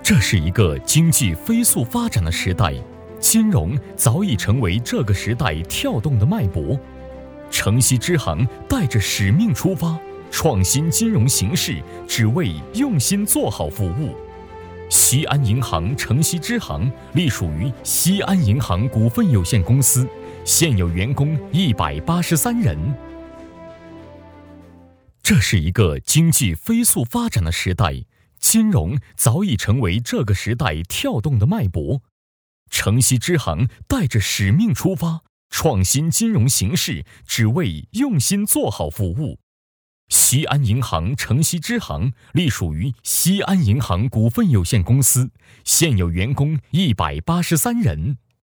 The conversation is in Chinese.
这是一个经济飞速发展的时代，金融早已成为这个时代跳动的脉搏。城西支行带着使命出发，创新金融形式，只为用心做好服务。西安银行城西支行隶属于西安银行股份有限公司，现有员工183人。这是一个经济飞速发展的时代，金融早已成为这个时代跳动的脉搏。城西支行带着使命出发，创新金融形式，只为用心做好服务。西安银行城西支行隶属于西安银行股份有限公司，现有员工183人。